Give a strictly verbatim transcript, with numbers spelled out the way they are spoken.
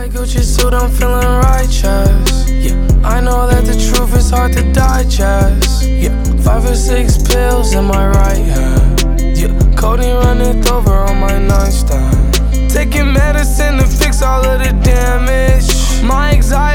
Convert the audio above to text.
Like Gucci suit, I'm feeling righteous. Yeah, I know that the truth is hard to digest. Yeah, five or six pills in my right hand. Yeah, codeine running over on my nightstand. Taking medicine to fix all of the damage. My anxiety